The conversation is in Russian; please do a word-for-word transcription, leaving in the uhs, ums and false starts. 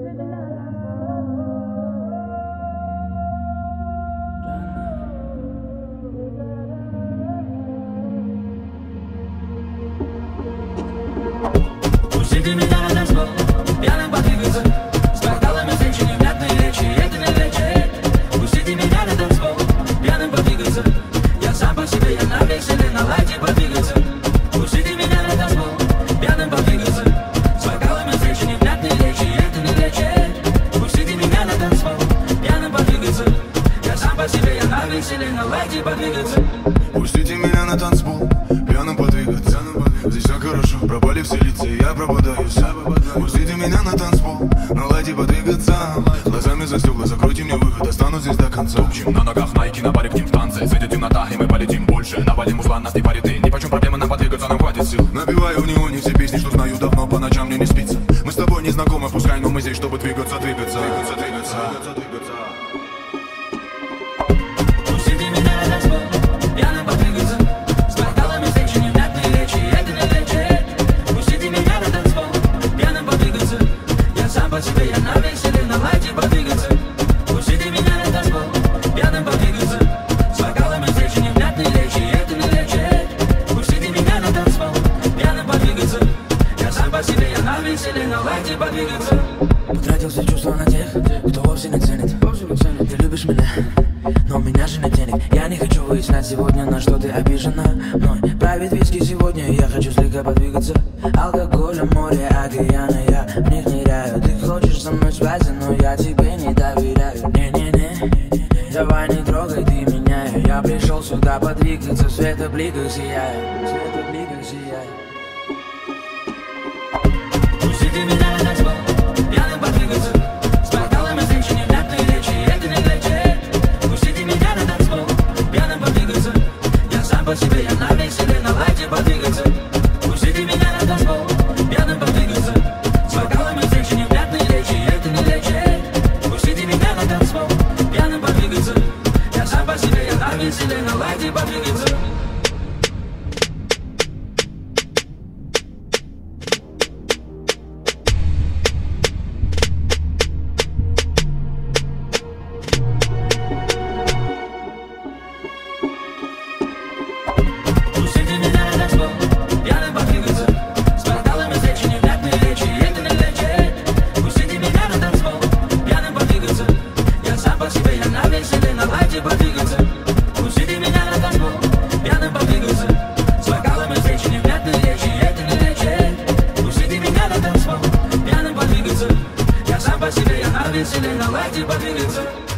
Пустите меня на танцпол, пьяным подвигаться, с бокалами встречи, невнятные речи, это не лечит. Пустите меня на танцпол, пьяным подвигаться, я сам по себе, я на веселе, на лайте подвигаться. Пустите меня на танцпол, пьяным подвигаться, с бокалами встречи, невнятные речи, это не лечит. Пустите меня на танцпол, пьяным подвигаться, я сам по себе, я на веселе, на лайте подвигаться. Пустите меня на танцпол, пьяным подвигаться. Здесь все хорошо, пропали все лица, я пропадаюсь. Пустите меня на танцпол, наладьте подвигаться. Глазами за стекла, закройте мне выход, останусь здесь до конца. Топчем на ногах, майки на баре, к ним в танце. Светит темнота, и мы полетим больше. Навалим узла, нас не парит, и ни почем проблемы нам подвигаться, нам хватит сил. Набиваю в неоне все песни, что знаю давно, по ночам мне не спится. Мы с тобой не знакомы, пускай, но мы здесь, чтобы двигаться, двигаться, двигаться, двигаться, двигаться, двигаться. Пустите меня на танцпол, пьяным подвигаться, с бокалами встречи, невнятные речи, это не лечит. Пустите меня на танцпол, пьяным подвигаться, я сам по себе, я на веселе, на лайте подвигаться. Пустите меня на танцпол, пьяным подвигаться, с бокалами встречи, невнятные речи, это не лечит. Пустите меня на танцпол, пьяным подвигаться, я сам по себе, я на веселе, на лайте подвигаться. Потратил все чувства на тех, кто вовсе не ценит. Ты любишь меня, но у меня же нет денег. Я не хочу выяснять сегодня, на что ты обижена мной. Правит виски сегодня, я хочу слегка подвигаться. Алкоголь, море, океаны, я в них ныряю. Ты хочешь со мной связи, но я тебе не доверяю. Не-не-не, давай не трогай ты меня. Я пришел сюда подвигаться, в светобликах сияю, в светобликах сияю. Пустите меня на танцпол, пьяным подвигаться, с бокалами встречи, невнятные речи, это не лечит. Пустите меня на танцпол, пьяным подвигаться, я сам по себе, я на веселе, на лайте подвигаться. Пустите меня на танцпол, пьяным подвигаться, с бокалами встречи, невнятные речи, это не лечит. Пустите меня на танцпол, пьяным подвигаться, я сам по себе, я на веселе, на лайте подвигаться. Пустите меня на танцпол, пьяным подвигаться, с бокалами встречи, невнятные речи, это не лечит. Пустите меня на танцпол, пьяным подвигаться, я сам по себе, я на веселе, на лайте подвигаться. Пустите меня на танцпол, пьяным подвигаться, с бокалами встречи, невнятные речи, это не лечит. Пустите меня на танцпол, пьяным подвигаться, я сам по себе, я на веселе, на лайте подвигаться.